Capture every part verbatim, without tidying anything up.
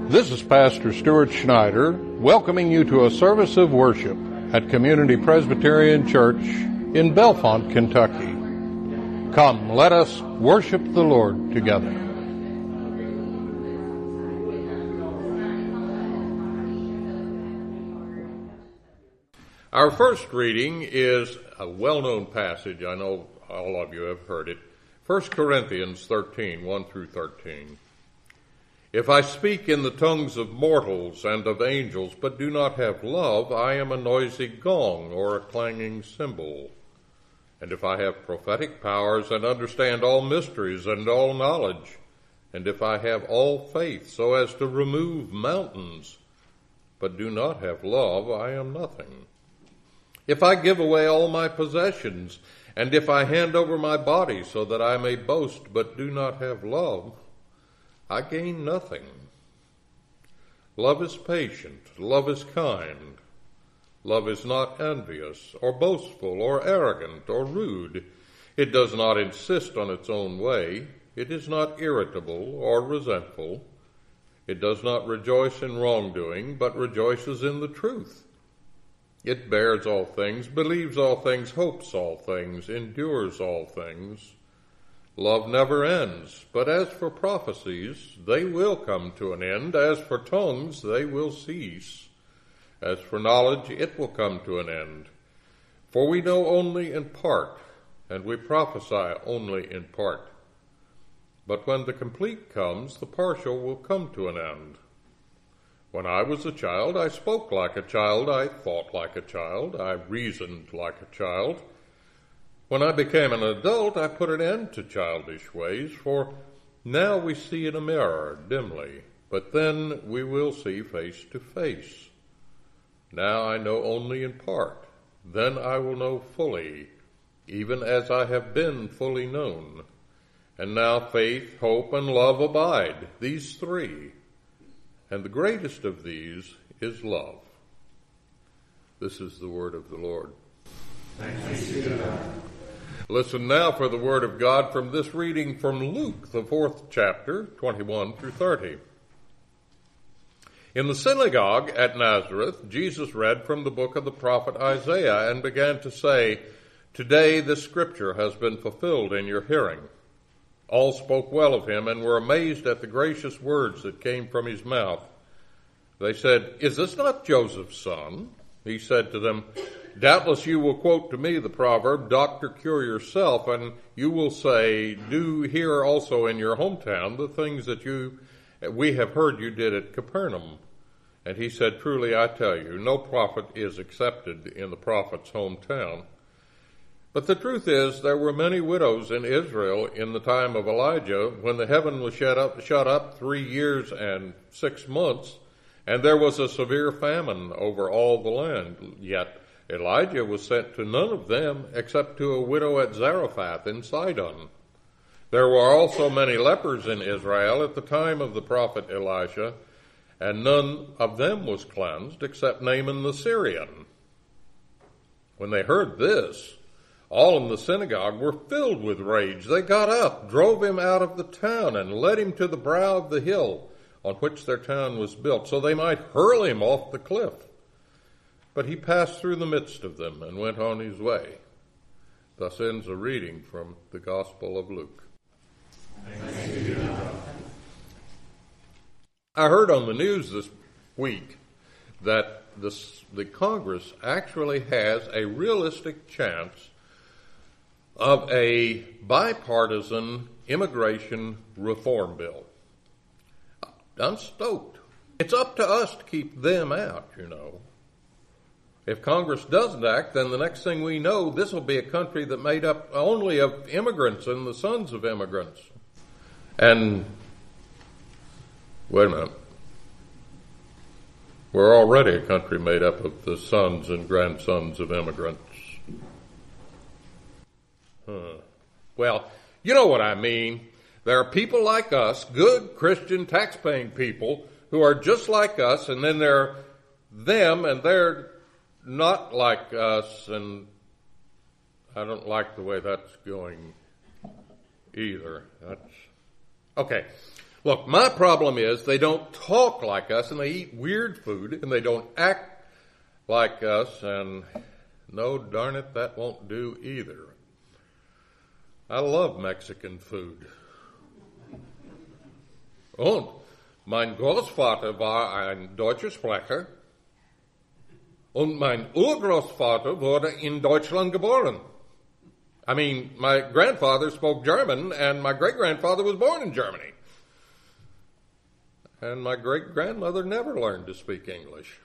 This is Pastor Stuart Schneider welcoming you to a service of worship at Community Presbyterian Church in Bellefonte, Kentucky. Come, let us worship the Lord together. Our first reading is a well-known passage. I know all of you have heard it. First Corinthians thirteen, one through thirteen. If I speak in the tongues of mortals and of angels, but do not have love, I am a noisy gong or a clanging cymbal. And if I have prophetic powers and understand all mysteries and all knowledge, and if I have all faith so as to remove mountains, but do not have love, I am nothing. If I give away all my possessions, and if I hand over my body so that I may boast, but do not have love, I gain nothing. Love is patient, love is kind. Love is not envious, or boastful, or arrogant, or rude. It does not insist on its own way. It is not irritable or resentful. It does not rejoice in wrongdoing, but rejoices in the truth. It bears all things, believes all things, hopes all things, endures all things. Love never ends, but as for prophecies, they will come to an end. As for tongues, they will cease. As for knowledge, it will come to an end. For we know only in part, and we prophesy only in part. But when the complete comes, the partial will come to an end. When I was a child, I spoke like a child, I thought like a child, I reasoned like a child. When I became an adult, I put an end to childish ways, for now we see in a mirror dimly, but then we will see face to face. Now I know only in part, then I will know fully, even as I have been fully known. And now faith, hope, and love abide, these three, and the greatest of these is love. This is the word of the Lord. Thanks be to God. Listen now for the word of God from this reading from Luke, the fourth chapter, twenty-one through thirty. In the synagogue at Nazareth, Jesus read from the book of the prophet Isaiah and began to say, "Today this scripture has been fulfilled in your hearing." All spoke well of him and were amazed at the gracious words that came from his mouth. They said, "Is this not Joseph's son?" He said to them, "Doubtless you will quote to me the proverb, 'Doctor, cure yourself,' and you will say, 'Do here also in your hometown the things that you we have heard you did at Capernaum.' And he said, 'Truly I tell you, no prophet is accepted in the prophet's hometown.' But the truth is, there were many widows in Israel in the time of Elijah, when the heaven was shut up, shut up three years and six months, and there was a severe famine over all the land. Yet Elijah was sent to none of them except to a widow at Zarephath in Sidon. There were also many lepers in Israel at the time of the prophet Elisha, and none of them was cleansed except Naaman the Syrian." When they heard this, all in the synagogue were filled with rage. They got up, drove him out of the town, and led him to the brow of the hill on which their town was built, so they might hurl him off the cliff. But he passed through the midst of them and went on his way. Thus ends a reading from the Gospel of Luke. Thanks be to God. I heard on the news this week that this, the Congress actually has a realistic chance of a bipartisan immigration reform bill. I'm stoked. It's up to us to keep them out, you know. If Congress doesn't act, then the next thing we know, this will be a country that made up only of immigrants and the sons of immigrants. And, wait a minute. We're already a country made up of the sons and grandsons of immigrants. Huh. Well, you know what I mean. There are people like us, good Christian tax-paying people, who are just like us, and then there are them, and they're not like us, and I don't like the way that's going either. That's okay. Look, my problem is they don't talk like us, and they eat weird food, and they don't act like us, and no, darn it, that won't do either. I love Mexican food. Und mein Großvater war ein deutscher Sprecher und mein Urgroßvater wurde in Deutschland geboren. I mean, my grandfather spoke German and my great-grandfather was born in Germany. And my great-grandmother never learned to speak English.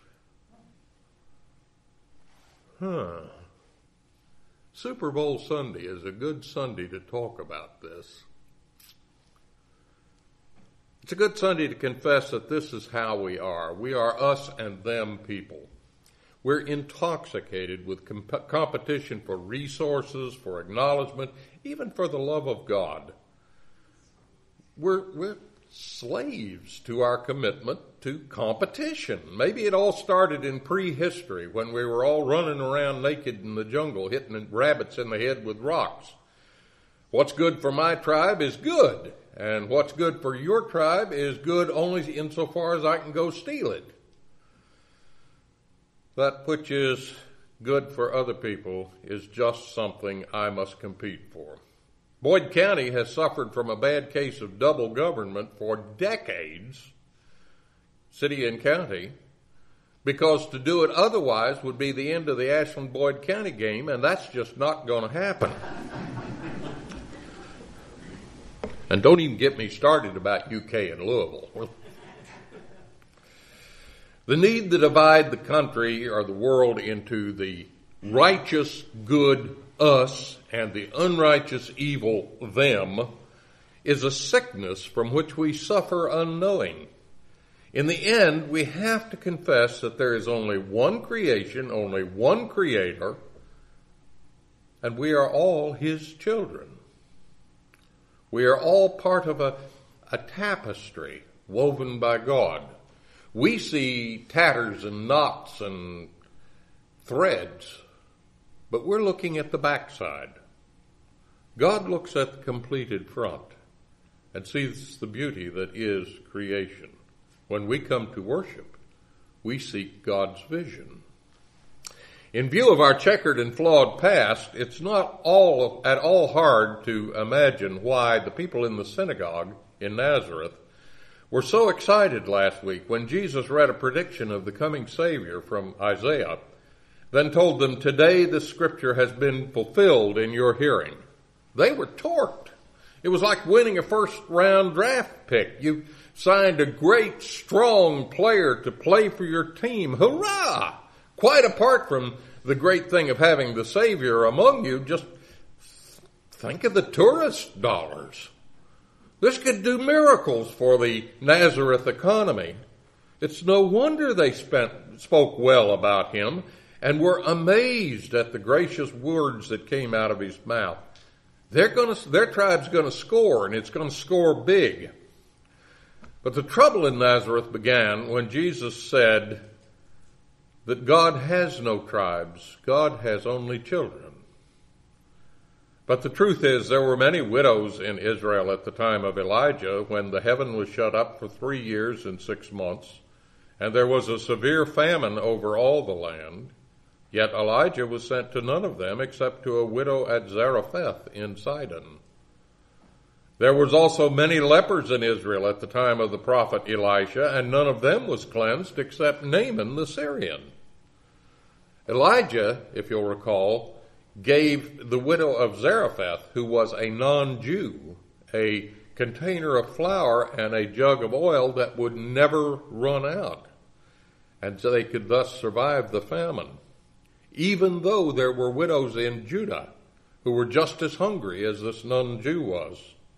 Huh. Super Bowl Sunday is a good Sunday to talk about this. It's a good Sunday to confess that this is how we are. We are us and them people. We're intoxicated with comp- competition for resources, for acknowledgement, even for the love of God. We're, we're slaves to our commitment to competition. Maybe it all started in prehistory when we were all running around naked in the jungle, hitting rabbits in the head with rocks. What's good for my tribe is good. And what's good for your tribe is good only insofar as I can go steal it. That which is good for other people is just something I must compete for. Boyd County has suffered from a bad case of double government for decades, city and county, because to do it otherwise would be the end of the Ashland-Boyd County game, and that's just not going to happen. And don't even get me started about U K and Louisville. The need to divide the country or the world into the righteous good us and the unrighteous evil them is a sickness from which we suffer unknowing. In the end, we have to confess that there is only one creation, only one creator, and we are all his children. We are all part of a, a tapestry woven by God. We see tatters and knots and threads, but we're looking at the backside. God looks at the completed front and sees the beauty that is creation. When we come to worship, we seek God's vision. In view of our checkered and flawed past, it's not all at all hard to imagine why the people in the synagogue in Nazareth were so excited last week when Jesus read a prediction of the coming Savior from Isaiah, then told them, "Today the scripture has been fulfilled in your hearing." They were torqued. It was like winning a first-round draft pick. You signed a great, strong player to play for your team. Hurrah! Quite apart from the great thing of having the Savior among you, just think of the tourist dollars. This could do miracles for the Nazareth economy. It's no wonder they spent, spoke well about him and were amazed at the gracious words that came out of his mouth. They're going to, their tribe's going to score, and it's going to score big. But the trouble in Nazareth began when Jesus said that God has no tribes. God has only children. But the truth is, there were many widows in Israel at the time of Elijah when the heaven was shut up for three years and six months, and there was a severe famine over all the land. Yet Elijah was sent to none of them except to a widow at Zarephath in Sidon. There was also many lepers in Israel at the time of the prophet Elisha, and none of them was cleansed except Naaman the Syrian. Elijah, if you'll recall, gave the widow of Zarephath, who was a non-Jew, a container of flour and a jug of oil that would never run out, and so they could thus survive the famine, even though there were widows in Judah who were just as hungry as this non-Jew was.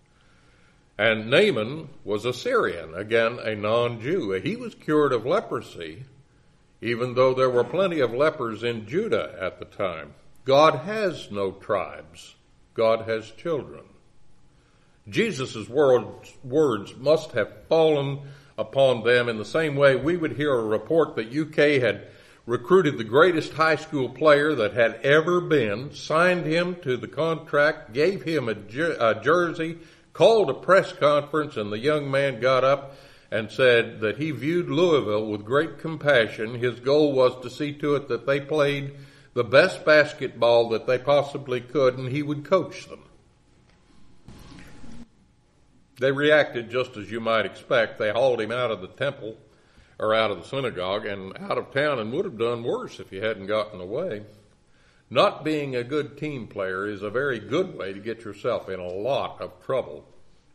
And Naaman was a Syrian, again a non-Jew. He was cured of leprosy, even though there were plenty of lepers in Judah at the time. God has no tribes. God has children. Jesus' words must have fallen upon them in the same way we would hear a report that U K had recruited the greatest high school player that had ever been, signed him to the contract, gave him a, jer- a jersey, called a press conference, and the young man got up and said that he viewed Louisville with great compassion. His goal was to see to it that they played the best basketball that they possibly could, and he would coach them. They reacted just as you might expect. They hauled him out of the temple, or out of the synagogue, and out of town, and would have done worse if he hadn't gotten away. Not being a good team player is a very good way to get yourself in a lot of trouble.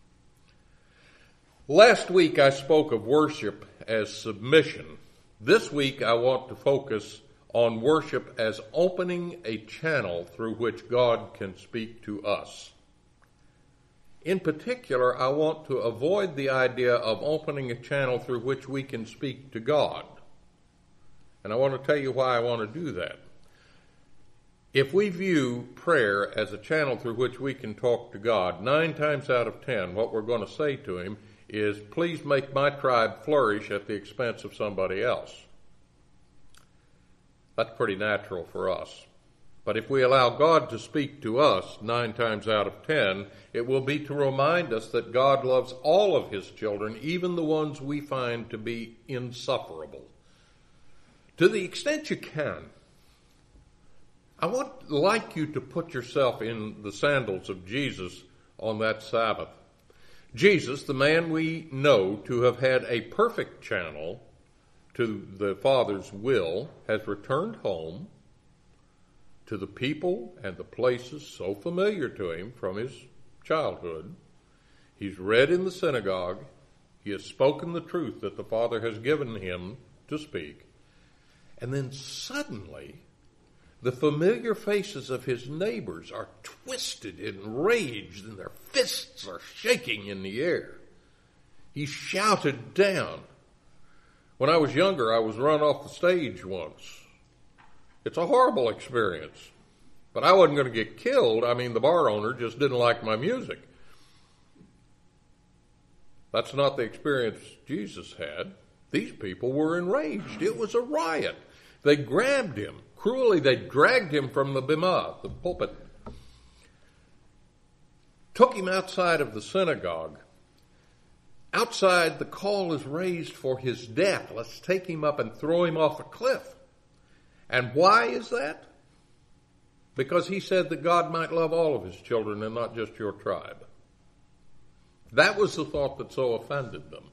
Last week I spoke of worship as submission. This week I want to focus on worship as opening a channel through which God can speak to us. In particular, I want to avoid the idea of opening a channel through which we can speak to God. And I want to tell you why I want to do that. If we view prayer as a channel through which we can talk to God, nine times out of ten, what we're going to say to him is, please make my tribe flourish at the expense of somebody else. That's pretty natural for us. But if we allow God to speak to us nine times out of ten, it will be to remind us that God loves all of his children, even the ones we find to be insufferable. To the extent you can, I would like you to put yourself in the sandals of Jesus on that Sabbath. Jesus, the man we know to have had a perfect channel to the Father's will, has returned home to the people and the places so familiar to him from his childhood. He's read in the synagogue. He has spoken the truth that the Father has given him to speak. And then suddenly, the familiar faces of his neighbors are twisted in rage, and their fists are shaking in the air. He's shouted down. When I was younger, I was run off the stage once. It's a horrible experience. But I wasn't going to get killed. I mean, the bar owner just didn't like my music. That's not the experience Jesus had. These people were enraged. It was a riot. They grabbed him. Cruelly, they dragged him from the bimah, the pulpit. Took him outside of the synagogue. Outside, the call is raised for his death. Let's take him up and throw him off a cliff. And why is that? Because he said that God might love all of his children and not just your tribe. That was the thought that so offended them.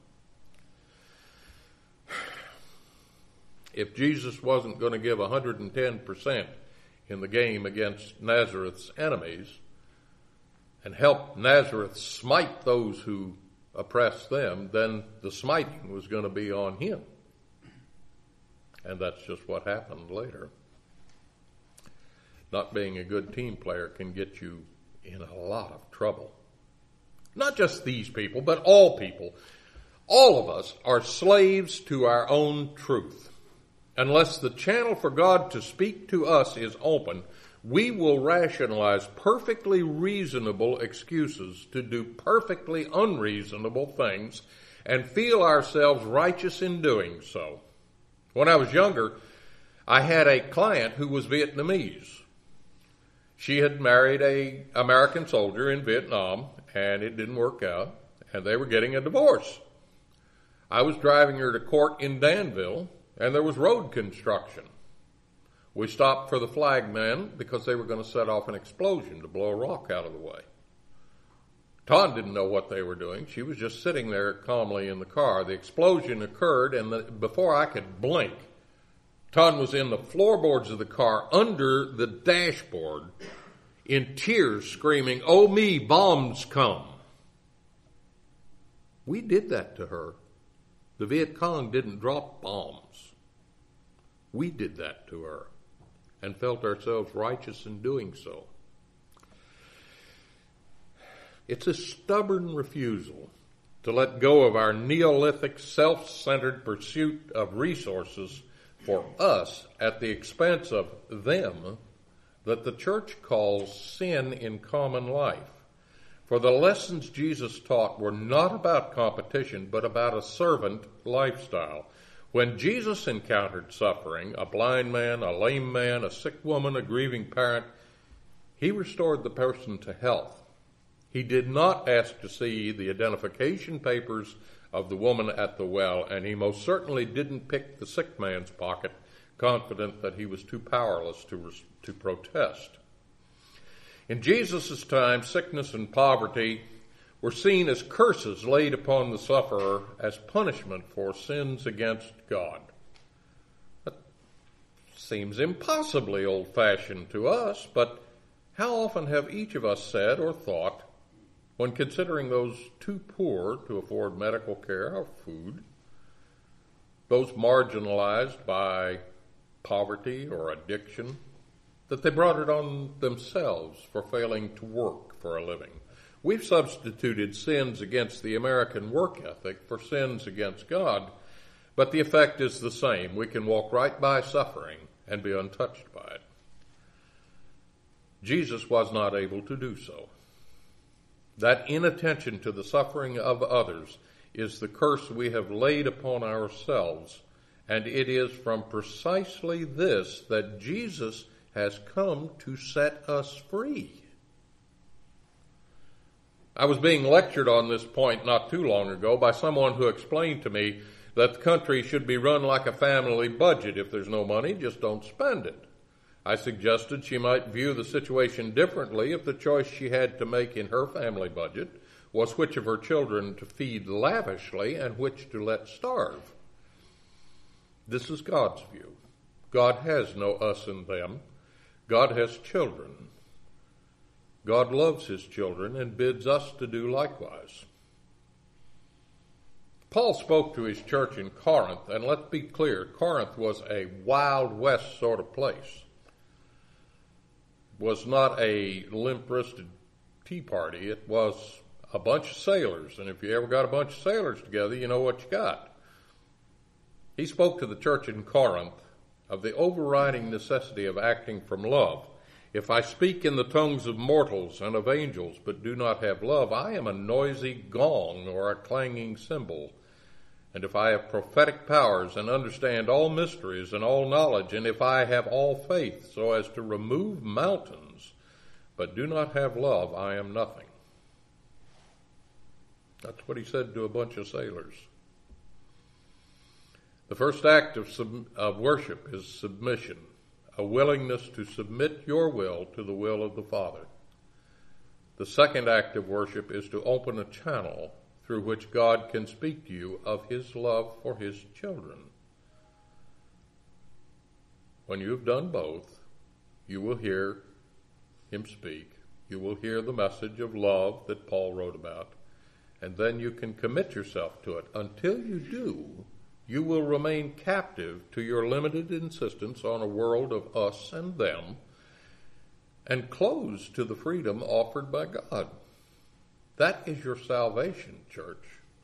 If Jesus wasn't going to give one hundred ten percent in the game against Nazareth's enemies and help Nazareth smite those who oppress them, then the smiting was going to be on him. And that's just what happened later. Not being a good team player can get you in a lot of trouble. Not just these people, but all people. All of us are slaves to our own truth. Unless the channel for God to speak to us is open, we will rationalize perfectly reasonable excuses to do perfectly unreasonable things and feel ourselves righteous in doing so. When I was younger, I had a client who was Vietnamese. She had married an American soldier in Vietnam, and it didn't work out, and they were getting a divorce. I was driving her to court in Danville, and there was road construction. We stopped for the flagmen because they were going to set off an explosion to blow a rock out of the way. Todd didn't know what they were doing. She was just sitting there calmly in the car. The explosion occurred, and the, before I could blink, Todd was in the floorboards of the car under the dashboard in tears screaming, "Oh me, bombs come." We did that to her. The Viet Cong didn't drop bombs. We did that to her and felt ourselves righteous in doing so. It's a stubborn refusal to let go of our Neolithic, self-centered pursuit of resources for us at the expense of them that the church calls sin in common life. For the lessons Jesus taught were not about competition, but about a servant lifestyle. When Jesus encountered suffering, a blind man, a lame man, a sick woman, a grieving parent, he restored the person to health. He did not ask to see the identification papers of the woman at the well, and he most certainly didn't pick the sick man's pocket, confident that he was too powerless to, to protest. In Jesus' time, sickness and poverty were seen as curses laid upon the sufferer as punishment for sins against God. That seems impossibly old-fashioned to us, but how often have each of us said or thought, when considering those too poor to afford medical care or food, those marginalized by poverty or addiction, that they brought it on themselves for failing to work for a living? We've substituted sins against the American work ethic for sins against God, but the effect is the same. We can walk right by suffering and be untouched by it. Jesus was not able to do so. That inattention to the suffering of others is the curse we have laid upon ourselves, and it is from precisely this that Jesus has come to set us free. I was being lectured on this point not too long ago by someone who explained to me that the country should be run like a family budget. If there's no money, just don't spend it. I suggested she might view the situation differently if the choice she had to make in her family budget was which of her children to feed lavishly and which to let starve. This is God's view. God has no us and them. God has children. God loves his children and bids us to do likewise. Paul spoke to his church in Corinth, and let's be clear, Corinth was a Wild West sort of place. Was not a limp-wristed tea party. It was a bunch of sailors, and if you ever got a bunch of sailors together, you know what you got. He spoke to the church in Corinth of the overriding necessity of acting from love. If I speak in the tongues of mortals and of angels, but do not have love, I am a noisy gong or a clanging cymbal. And if I have prophetic powers and understand all mysteries and all knowledge, and if I have all faith so as to remove mountains, but do not have love, I am nothing. That's what he said to a bunch of sailors. The first act of, sub- of worship is submission, a willingness to submit your will to the will of the Father. The second act of worship is to open a channel through which God can speak to you of his love for his children. When you have done both, you will hear him speak. You will hear the message of love that Paul wrote about, and then you can commit yourself to it. Until you do, you will remain captive to your limited insistence on a world of us and them, and closed to the freedom offered by God. That is your salvation, church.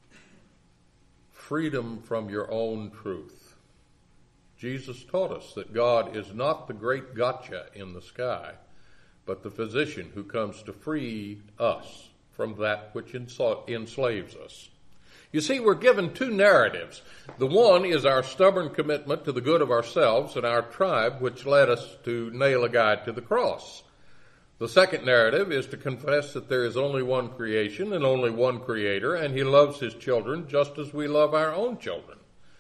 Freedom from your own truth. Jesus taught us that God is not the great gotcha in the sky, but the physician who comes to free us from that which enslaves us. You see, we're given two narratives. The one is our stubborn commitment to the good of ourselves and our tribe, which led us to nail a guy to the cross. The second narrative is to confess that there is only one creation and only one creator, and he loves his children just as we love our own children.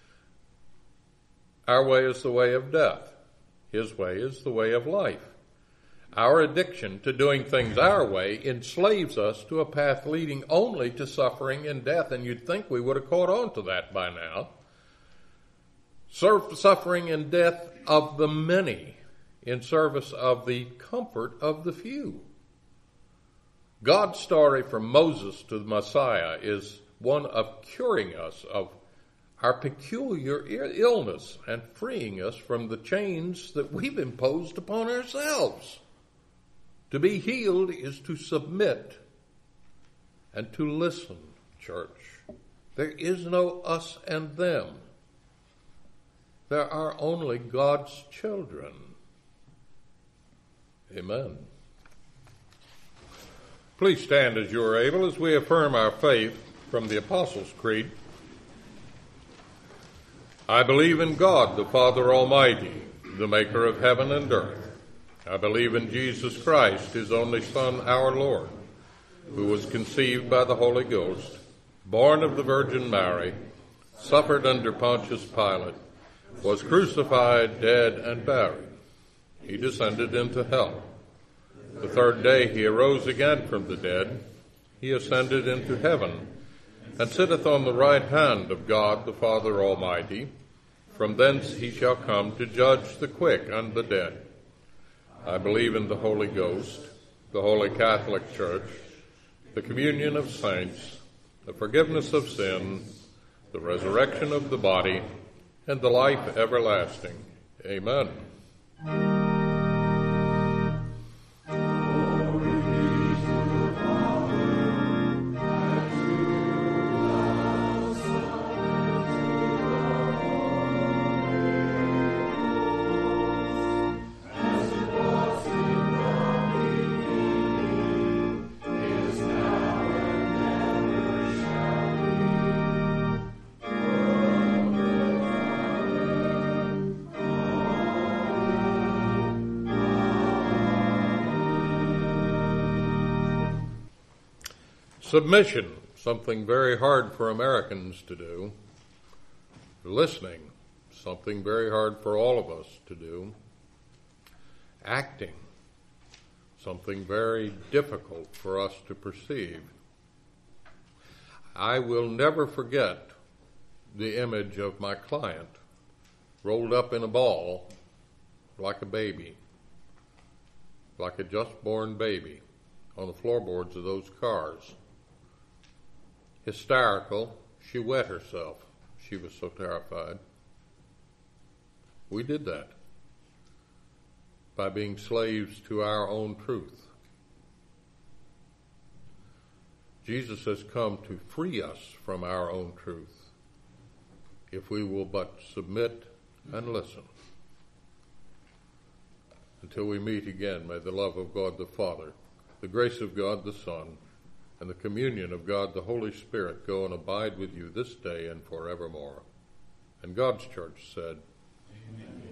Our way is the way of death. His way is the way of life. Our addiction to doing things our way enslaves us to a path leading only to suffering and death, and you'd think we would have caught on to that by now. Suffering and death of the many in service of the comfort of the few. God's story from Moses to the Messiah is one of curing us of our peculiar illness and freeing us from the chains that we've imposed upon ourselves. To be healed is to submit and to listen, church. There is no us and them. There are only God's children. Amen. Please stand as you are able as we affirm our faith from the Apostles' Creed. I believe in God, the Father Almighty, the maker of heaven and earth. I believe in Jesus Christ, his only Son, our Lord, who was conceived by the Holy Ghost, born of the Virgin Mary, suffered under Pontius Pilate, was crucified, dead, and buried. He descended into hell. The third day he arose again from the dead. He ascended into heaven, and sitteth on the right hand of God the Father Almighty. From thence he shall come to judge the quick and the dead. I believe in the Holy Ghost, the Holy Catholic Church, the communion of saints, the forgiveness of sin, the resurrection of the body, and the life everlasting. Amen. Submission, something very hard for Americans to do. Listening, something very hard for all of us to do. Acting, something very difficult for us to perceive. I will never forget the image of my client rolled up in a ball like a baby, like a just-born baby, on the floorboards of those cars. Hysterical, she wet herself. She was so terrified. We did that by being slaves to our own truth. Jesus has come to free us from our own truth if we will but submit and listen. Until we meet again, may the love of God the Father, the grace of God the Son, and the communion of God the Holy Spirit go and abide with you this day and forevermore. And God's church said, Amen.